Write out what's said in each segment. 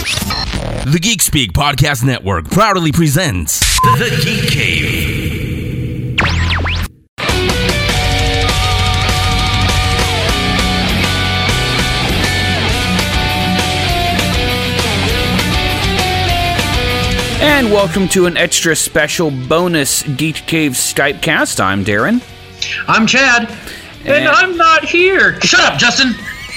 The Geek Speak Podcast Network proudly presents The Geek Cave. And welcome to an extra special bonus Geek Cave Skypecast. I'm Darren. I'm Chad. And I'm not here. Shut up, Justin.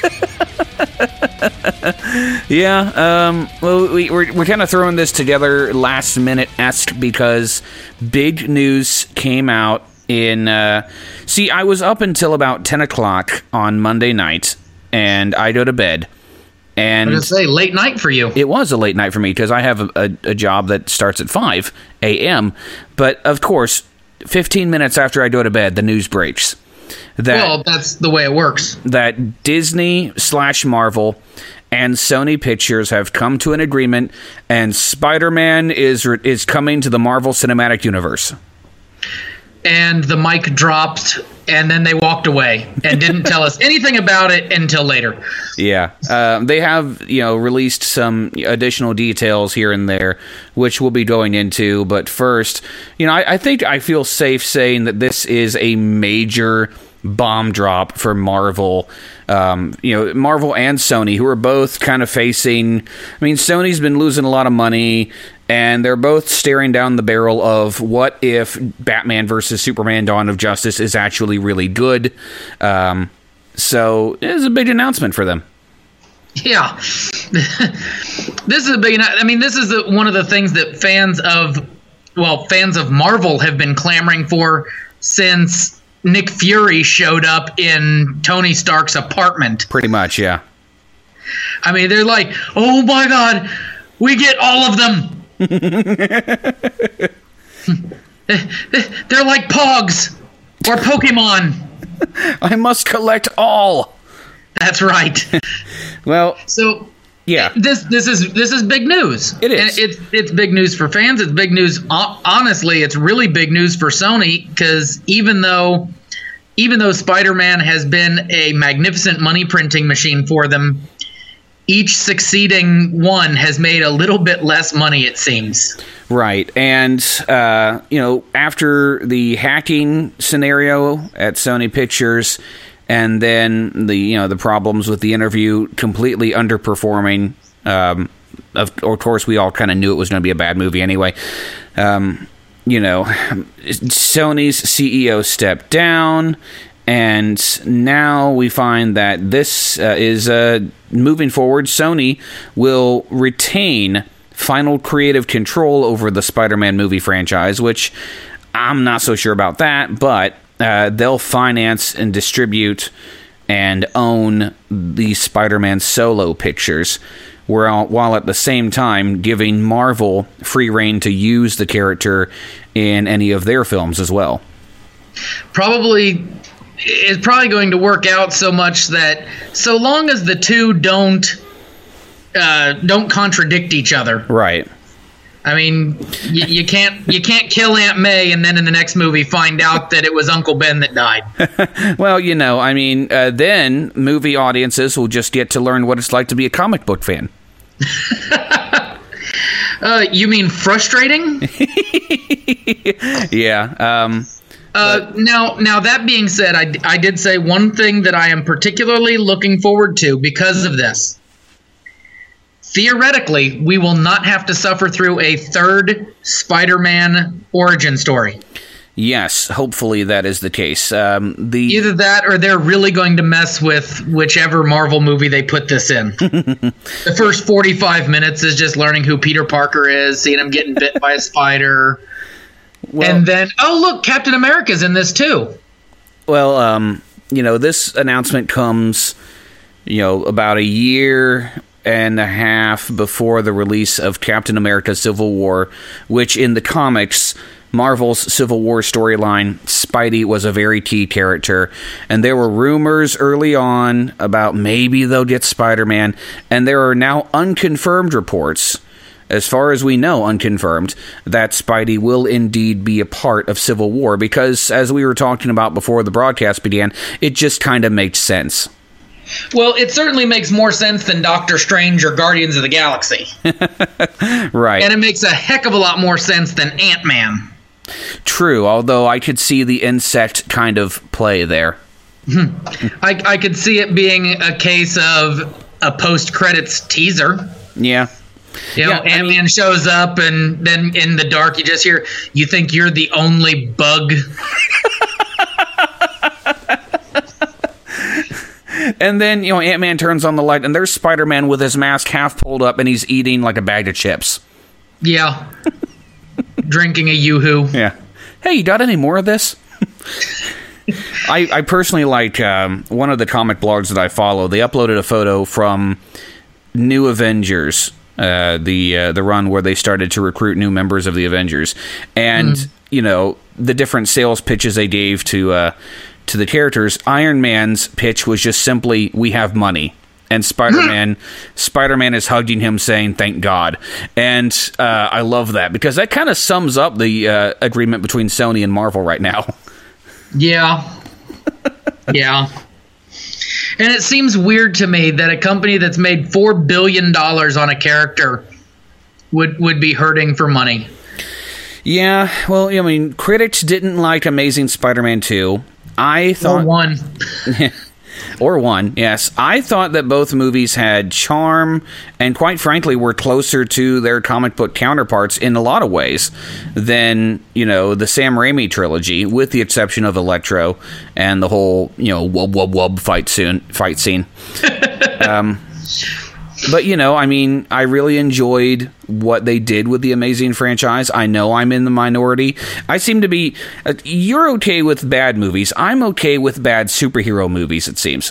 Yeah, well, we're kind of throwing this together last minute-esque because big news came out in... I was up until about 10 o'clock on Monday night, and I go to bed. And I was going to say, late night for you. It was a late night for me because I have a job that starts at 5 a.m. But, of course, 15 minutes after I go to bed, the news breaks. Well, that's the way it works. That Disney/Marvel and Sony Pictures have come to an agreement, and Spider-Man is coming to the Marvel Cinematic Universe. And the mic dropped, and then they walked away and didn't tell us anything about it until later. Yeah. They have, released some additional details here and there, which we'll be going into. But first, I think I feel safe saying that this is a major bomb drop for Marvel. Marvel and Sony, who are both kind of facing... Sony's been losing a lot of money, and they're both staring down the barrel of what if Batman vs. Superman Dawn of Justice is actually really good. So it's a big announcement for them. Yeah. This is a big... this is one of the things that fans of Marvel have been clamoring for since Nick Fury showed up in Tony Stark's apartment. Pretty much, yeah. They're like, oh my God, we get all of them. They're like Pogs or Pokemon. I must collect all. That's right. Well, so yeah, this is big news. It is. And it's big news for fans. It's big news. Honestly, it's really big news for Sony because even though Spider-Man has been a magnificent money printing machine for them, each succeeding one has made a little bit less money, it seems. Right. And, after the hacking scenario at Sony Pictures and then the problems with the interview completely underperforming, of course, we all kind of knew it was going to be a bad movie anyway. Sony's CEO stepped down. And now we find that this is moving forward. Sony will retain final creative control over the Spider-Man movie franchise, which I'm not so sure about that, but they'll finance and distribute and own the Spider-Man solo pictures, while at the same time giving Marvel free reign to use the character in any of their films as well. It's probably going to work out so much that so long as the two don't contradict each other. Right. You can't kill Aunt May and then in the next movie find out that it was Uncle Ben that died. Well, then movie audiences will just get to learn what it's like to be a comic book fan. You mean frustrating? Yeah. Now that being said, I did say one thing that I am particularly looking forward to because of this. Theoretically, we will not have to suffer through a third Spider-Man origin story. Yes, hopefully that is the case. Either that or they're really going to mess with whichever Marvel movie they put this in. The first 45 minutes is just learning who Peter Parker is, seeing him getting bit by a spider. Well, and then, look, Captain America's in this too. Well, this announcement comes, about a year and a half before the release of Captain America Civil War, which in the comics, Marvel's Civil War storyline, Spidey was a very key character. And there were rumors early on about maybe they'll get Spider-Man. And there are now unconfirmed reports, as far as we know, unconfirmed, that Spidey will indeed be a part of Civil War, because, as we were talking about before the broadcast began, it just kind of makes sense. Well, it certainly makes more sense than Doctor Strange or Guardians of the Galaxy. Right. And it makes a heck of a lot more sense than Ant-Man. True, although I could see the insect kind of play there. I could see it being a case of a post-credits teaser. Yeah. Ant-Man shows up, and then in the dark you just hear, "You think you're the only bug?" And then, Ant-Man turns on the light, and there's Spider-Man with his mask half pulled up, and he's eating like a bag of chips. Yeah. Drinking a Yoo-hoo. Yeah. Hey, you got any more of this? I personally like one of the comic blogs that I follow. They uploaded a photo from New Avengers, the run where they started to recruit new members of the Avengers. And, the different sales pitches they gave to the characters. Iron Man's pitch was just simply, "We have money." And Spider-Man is hugging him saying, "Thank God." And I love that, because that kind of sums up the agreement between Sony and Marvel right now. Yeah. Yeah. And it seems weird to me that a company that's made $4 billion on a character would be hurting for money. Yeah, well, critics didn't like Amazing Spider-Man 2. I thought... Or one, yes. I thought that both movies had charm and, quite frankly, were closer to their comic book counterparts in a lot of ways than, the Sam Raimi trilogy, with the exception of Electro and the whole, wub wub wub fight scene. But, I really enjoyed what they did with the Amazing franchise. I know I'm in the minority. I seem to be... you're okay with bad movies. I'm okay with bad superhero movies, it seems.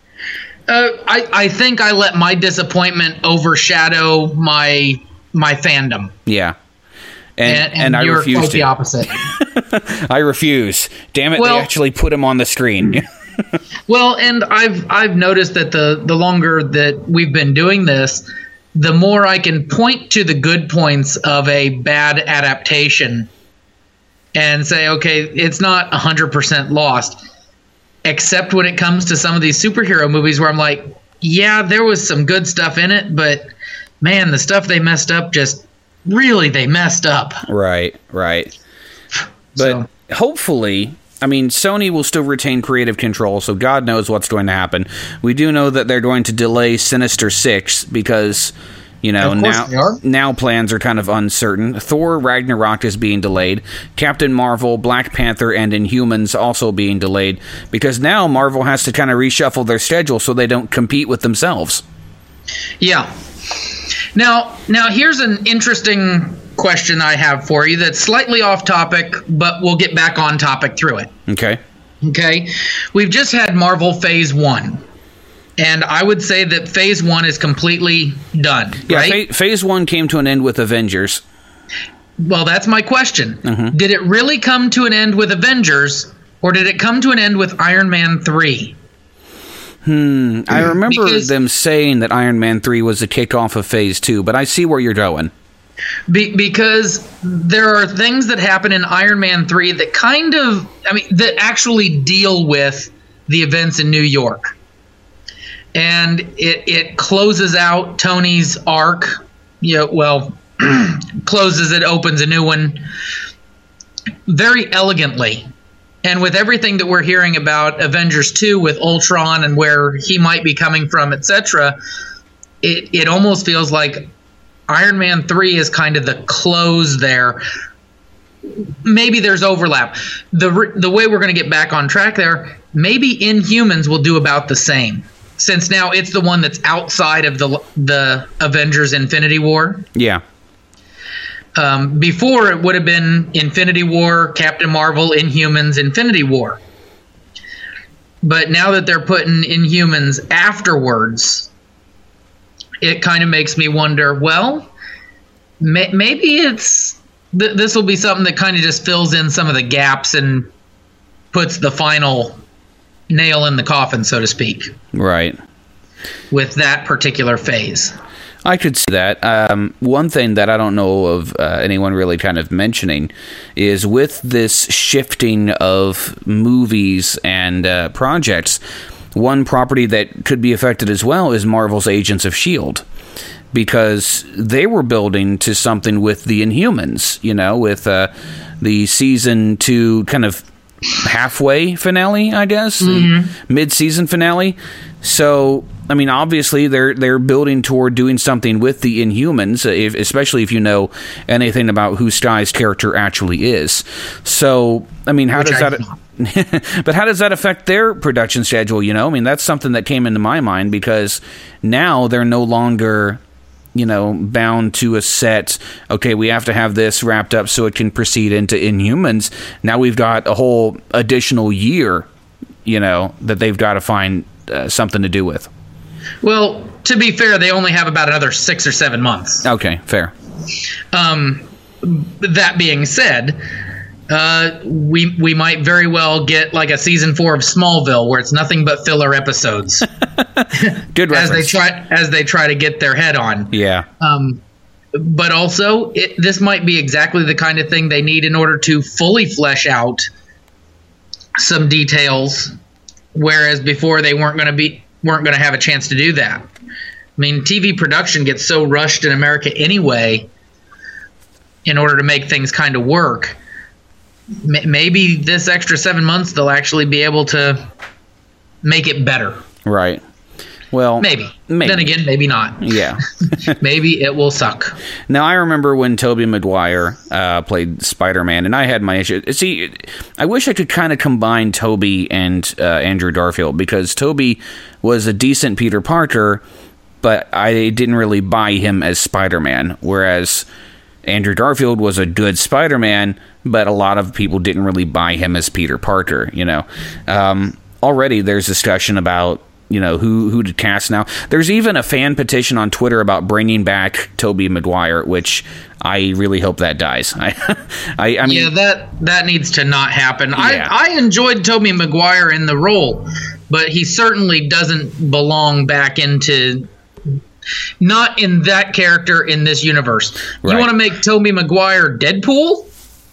I think I let my disappointment overshadow my fandom. Yeah. And I refuse quite to. The opposite. I refuse. Damn it, they actually put him on the screen. Well, and I've noticed that the longer that we've been doing this, the more I can point to the good points of a bad adaptation and say, okay, it's not 100% lost, except when it comes to some of these superhero movies where I'm like, yeah, there was some good stuff in it, but man, the stuff they messed up they messed up. Right. But hopefully... Sony will still retain creative control, so God knows what's going to happen. We do know that they're going to delay Sinister Six because, now plans are kind of uncertain. Thor Ragnarok is being delayed. Captain Marvel, Black Panther, and Inhumans also being delayed because now Marvel has to kind of reshuffle their schedule so they don't compete with themselves. Yeah. Now here's an interesting question I have for you that's slightly off topic, but we'll get back on topic through it. Okay. We've just had Marvel Phase 1, and I would say that Phase 1 is completely done, right? Phase 1 came to an end with Avengers. Well, that's my question. Mm-hmm. Did it really come to an end with Avengers, or did it come to an end with Iron Man 3? I remember them saying that Iron Man 3 was the kickoff of Phase 2, but I see where you're going. Because there are things that happen in Iron Man 3 that that actually deal with the events in New York. And it closes out Tony's arc. Closes it, opens a new one very elegantly. And with everything that we're hearing about Avengers 2 with Ultron and where he might be coming from, etc., it almost feels like Iron Man 3 is kind of the close there. Maybe there's overlap. The way we're going to get back on track there, maybe Inhumans will do about the same, since now it's the one that's outside of the Avengers Infinity War. Yeah. Before, it would have been Infinity War, Captain Marvel, Inhumans, Infinity War. But now that they're putting Inhumans afterwards, it kind of makes me wonder, well, maybe this will be something that kind of just fills in some of the gaps and puts the final nail in the coffin, so to speak. Right. With that particular phase. I could see that. One thing that I don't know of anyone really kind of mentioning is with this shifting of movies and projects, one property that could be affected as well is Marvel's Agents of S.H.I.E.L.D., because they were building to something with the Inhumans, with the season 2 kind of halfway finale, I guess, mid-season finale. So, I mean, obviously they're building toward doing something with the Inhumans, especially if you know anything about who Skye's character actually is. So, I mean, how does that affect their production schedule? I mean, that's something that came into my mind, because now they're no longer, bound to a set, okay, we have to have this wrapped up so it can proceed into Inhumans. Now we've got a whole additional year, that they've got to find something to do with. Well, to be fair, they only have about another 6 or 7 months. Okay, fair. That being said, we might very well get like a season 4 of Smallville, where it's nothing but filler episodes. Good reference. as they try to get their head on. Yeah. But also, this might be exactly the kind of thing they need in order to fully flesh out some details, whereas before they weren't going to have a chance to do that. I mean, TV production gets so rushed in America anyway. In order to make things kind of work, maybe this extra 7 months they'll actually be able to make it better. Right. Well, maybe. Then again, maybe not. Yeah. Maybe it will suck. Now, I remember when Tobey Maguire played Spider-Man, and I had my issue. See, I wish I could kind of combine Tobey and Andrew Garfield, because Tobey was a decent Peter Parker, but I didn't really buy him as Spider-Man, whereas Andrew Garfield was a good Spider-Man, but a lot of people didn't really buy him as Peter Parker, Already there's discussion about, who to cast now. There's even a fan petition on Twitter about bringing back Tobey Maguire, which I really hope that dies. I mean, yeah, that needs to not happen. Yeah. I enjoyed Tobey Maguire in the role, but he certainly doesn't belong back into... Not in that character in this universe. Right. You want to make Tobey Maguire Deadpool?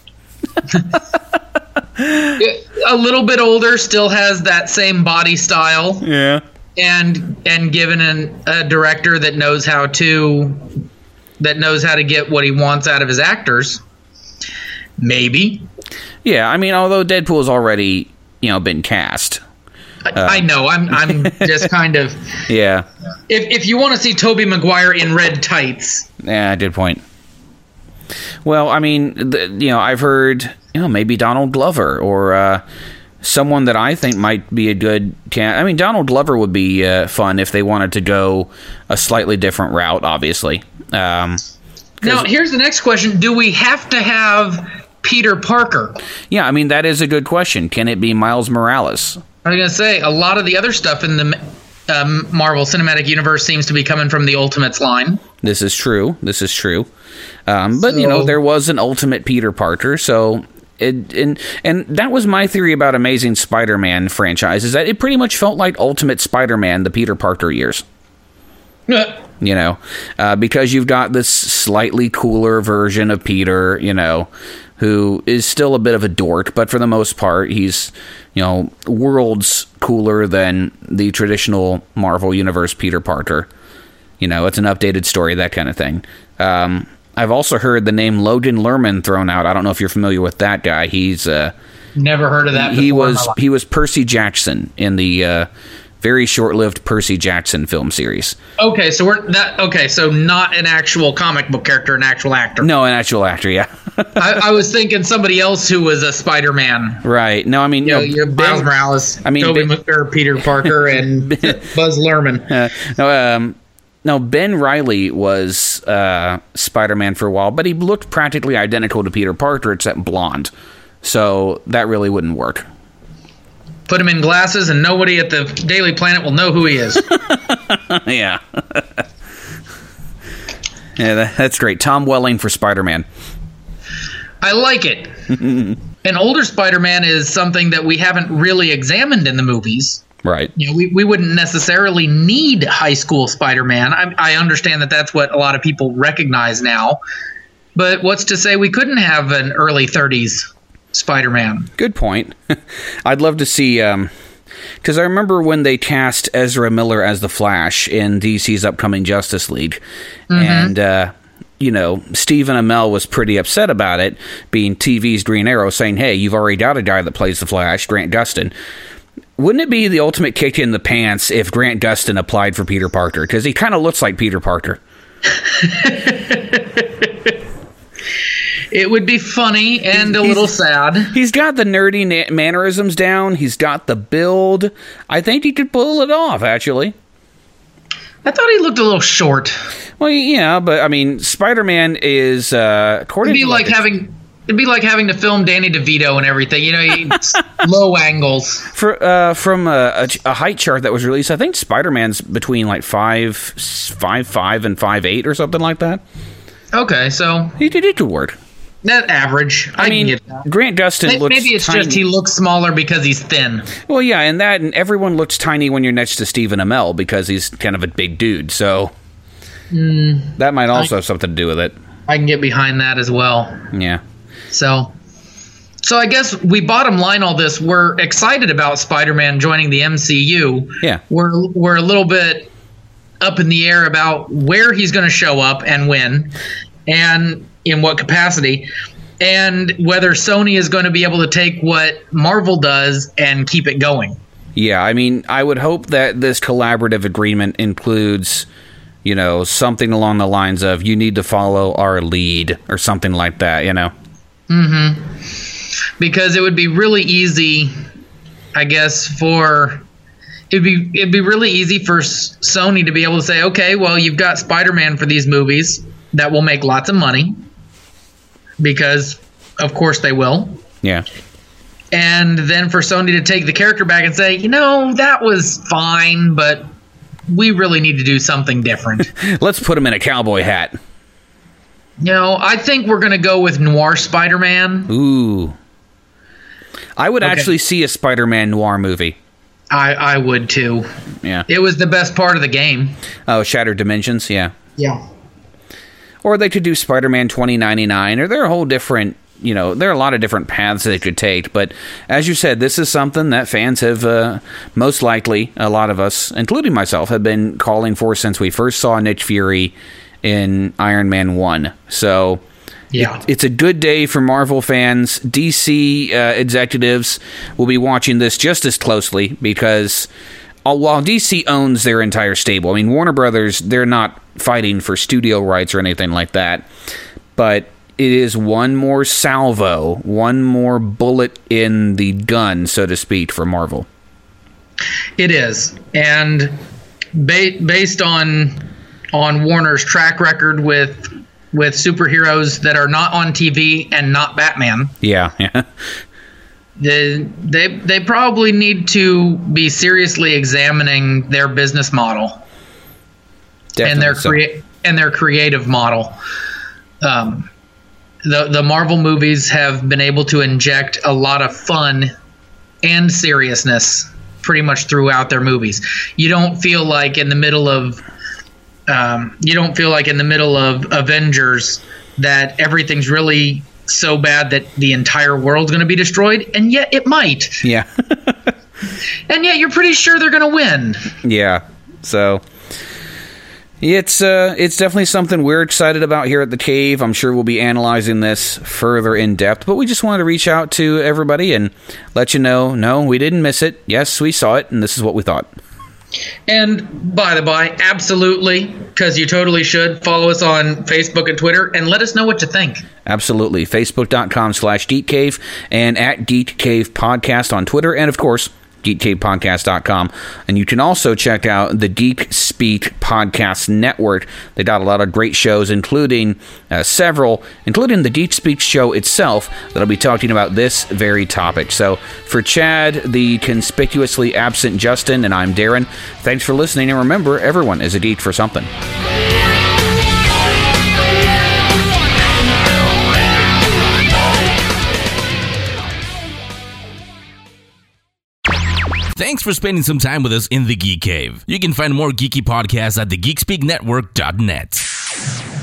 A little bit older, still has that same body style. Yeah. And given a director that knows how to get what he wants out of his actors. Maybe. Yeah, I mean, although Deadpool's already, been cast. I know. I'm just kind of... Yeah. If you want to see Tobey Maguire in red tights... Yeah, good point. Well, I mean, I've heard, maybe Donald Glover or someone that I think might be a good... I mean, Donald Glover would be fun if they wanted to go a slightly different route, obviously. Now, here's the next question. Do we have to have Peter Parker? Yeah, I mean, that is a good question. Can it be Miles Morales? I was going to say, a lot of the other stuff in the Marvel Cinematic Universe seems to be coming from the Ultimates line. This is true. But, there was an Ultimate Peter Parker, so... And that was my theory about Amazing Spider-Man franchise, is that it pretty much felt like Ultimate Spider-Man, the Peter Parker years. Because you've got this slightly cooler version of Peter, who is still a bit of a dork, but for the most part, he's, worlds cooler than the traditional Marvel Universe Peter Parker. It's an updated story, that kind of thing. I've also heard the name Logan Lerman thrown out. I don't know if you're familiar with that guy. He's never heard of that before. He was Percy Jackson in the very short-lived Percy Jackson film series. Okay, so so not an actual comic book character, an actual actor. No, an actual actor, yeah. I was thinking somebody else who was a Spider-Man. Right. No, I mean, Miles Morales. I mean, Peter Parker and Buzz Lerman. No, Ben Reilly was Spider-Man for a while, but he looked practically identical to Peter Parker except blonde. So that really wouldn't work. Put him in glasses and nobody at the Daily Planet will know who he is. Yeah. Yeah, that's great. Tom Welling for Spider-Man. I like it. An older Spider-Man is something that we haven't really examined in the movies. Right. We wouldn't necessarily need high school Spider-Man. I understand that that's what a lot of people recognize now. But what's to say we couldn't have an early 30s Spider-Man? Good point. I'd love to see Because I remember when they cast Ezra Miller as the Flash in DC's upcoming Justice League, and Stephen Amell was pretty upset about it, being TV's Green Arrow, saying, "Hey, you've already got a guy that plays the Flash, Grant Gustin." Wouldn't it be the ultimate kick in the pants if Grant Gustin applied for Peter Parker? Because he kind of looks like Peter Parker. It would be funny and a little sad. He's got the nerdy mannerisms down. He's got the build. I think he could pull it off, actually. I thought he looked a little short. Well, yeah, but I mean, Spider-Man is according It'd be like having to film Danny DeVito and everything. It's low angles. From a height chart that was released, I think Spider-Man's between like 5'5" and 5'8" or something like that. Okay, so he could work. That average. I mean, can get that. Grant Gustin looks maybe it's tiny. just he looks smaller because he's thin. Well, yeah, and everyone looks tiny when you're next to Stephen Amell because he's kind of a big dude. So that might also have something to do with it. I can get behind that as well. Yeah. So I guess we bottom line all this. We're excited about Spider-Man joining the MCU. Yeah. We're a little bit up in the air about where he's going to show up and when, and in what capacity, and whether Sony is going to be able to take what Marvel does and keep it going. Yeah, I mean, I would hope that this collaborative agreement includes, something along the lines of, you need to follow our lead or something like that, Mm-hmm. Because it would be really easy, I guess, it'd be really easy for Sony to be able to say, okay, well, you've got Spider-Man for these movies that will make lots of money, because of course they will. Yeah. And then for Sony to take the character back and say, that was fine, but we really need to do something different. Let's put him in a cowboy hat. I think we're going to go with Noir Spider-Man. Ooh. I would actually see a Spider-Man Noir movie. I would too. Yeah. It was the best part of the game. Oh, Shattered Dimensions, yeah. Yeah. Or they could do Spider-Man 2099, or there are a whole different, there are a lot of different paths they could take. But as you said, this is something that fans have, most likely, a lot of us, including myself, have been calling for since we first saw Nick Fury in Iron Man 1. So yeah, it's a good day for Marvel fans. DC executives will be watching this just as closely because while DC owns their entire stable, I mean, Warner Brothers, they're not fighting for studio rights or anything like that, but it is one more salvo, one more bullet in the gun, so to speak, for Marvel. It is. And based on Warner's track record with superheroes that are not on TV and not Batman. Yeah. They probably need to be seriously examining their business model. Definitely and their creative model. The Marvel movies have been able to inject a lot of fun and seriousness pretty much throughout their movies. You don't feel like in the middle of Avengers that everything's really so bad that the entire world's going to be destroyed, and yet it might. Yeah. And yet you're pretty sure they're going to win. Yeah. So it's definitely something we're excited about here at the Cave. I'm sure we'll be analyzing this further in depth, but we just wanted to reach out to everybody and let you know, no, we didn't miss it. Yes, we saw it, and this is what we thought. And by the by, absolutely, because you totally should follow us on Facebook and Twitter and let us know what you think. Absolutely. Facebook.com/GeekCave and at Geek Cave Podcast on Twitter, and of course, GeekCavePodcast.com. And you can also check out the Geek Speak Podcast Network. They got a lot of great shows, including the Geek Speak show itself, that'll be talking about this very topic. So for Chad, the conspicuously absent Justin, and I'm Darren, thanks for listening, and remember, everyone is a geek for something. Thanks for spending some time with us in the Geek Cave. You can find more geeky podcasts at thegeekspeaknetwork.net.